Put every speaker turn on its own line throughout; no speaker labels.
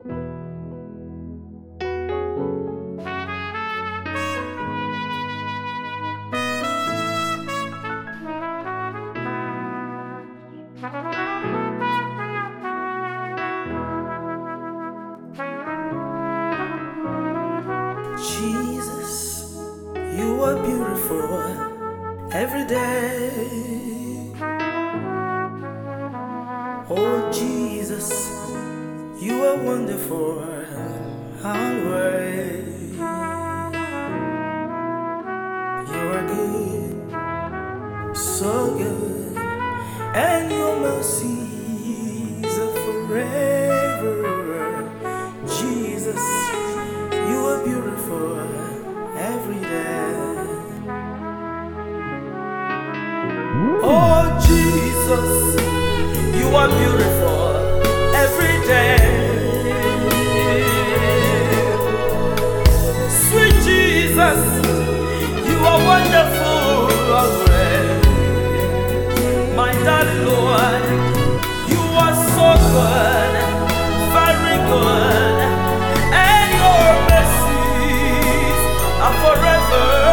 Jesus, you are beautiful every day. Oh Jesus, you are wonderful always. You are good, so good, and your mercies are forever. Jesus, you are beautiful every day. Oh Jesus, you are beautiful every day. Sweet Jesus, you are wonderful always. My darling Lord, you are so good, very good, and your mercies are forever.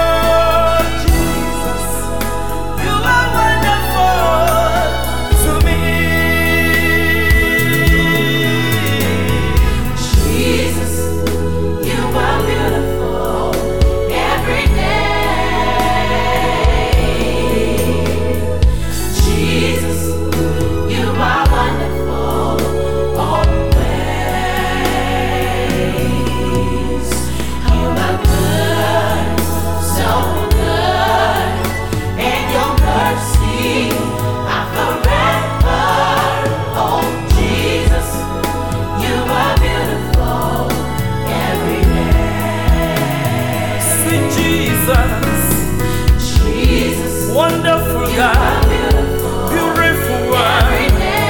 Jesus, wonderful God, beautiful one,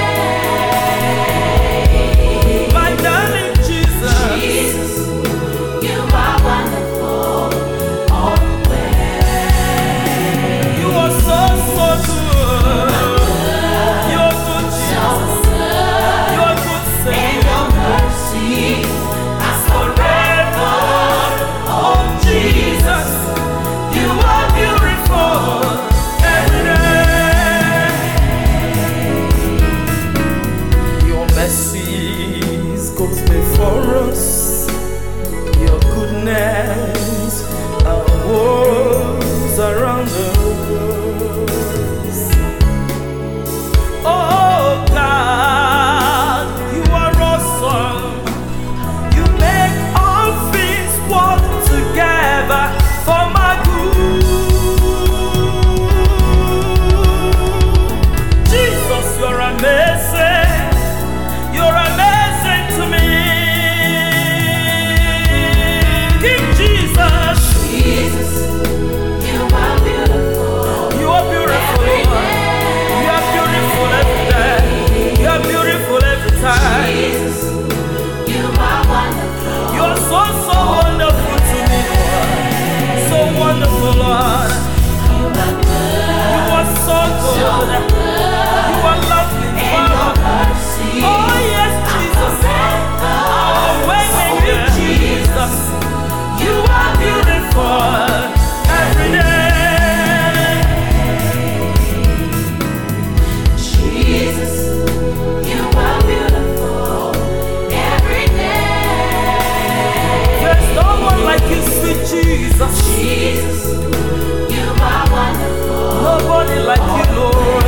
my darling Jesus. Jesus, you are wonderful always. You are so good. You're good, Jesus. You're good, Savior. And your mercy is forever. Oh Jesus, you are beautiful every day. Your mercies goes before us. Your goodness was around us. Oh God, you are awesome. You make all things work together for my good. Jesus, you're amazing. You're amazing to me. King Jesus. Jesus, you are beautiful. You are beautiful. You are beautiful every day. You are beautiful every time. Jesus, you are wonderful. You are so wonderful to me, Lord. So wonderful, Lord. You are so good. You are lovely, Father. Oh yes, Jesus. Our way maker, Jesus. You are beautiful every day. Jesus, you are beautiful every day. There's no one like you, sweet Jesus. Jesus, you are wonderful. Nobody like you, Lord.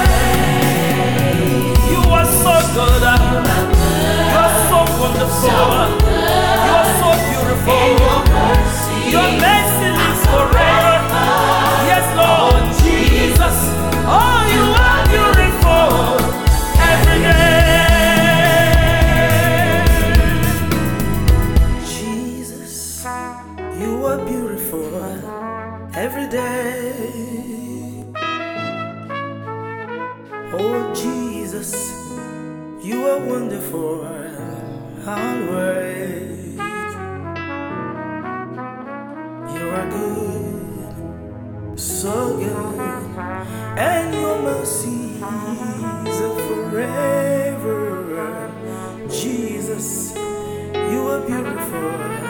You are so good. You are so wonderful. You are so beautiful. Your mercy lives forever. Yes, Lord Jesus. Oh, you are beautiful every day. Jesus, you are beautiful every day. Oh Jesus, you are wonderful always. You are good, so good, and your mercies are forever. Jesus, You are beautiful.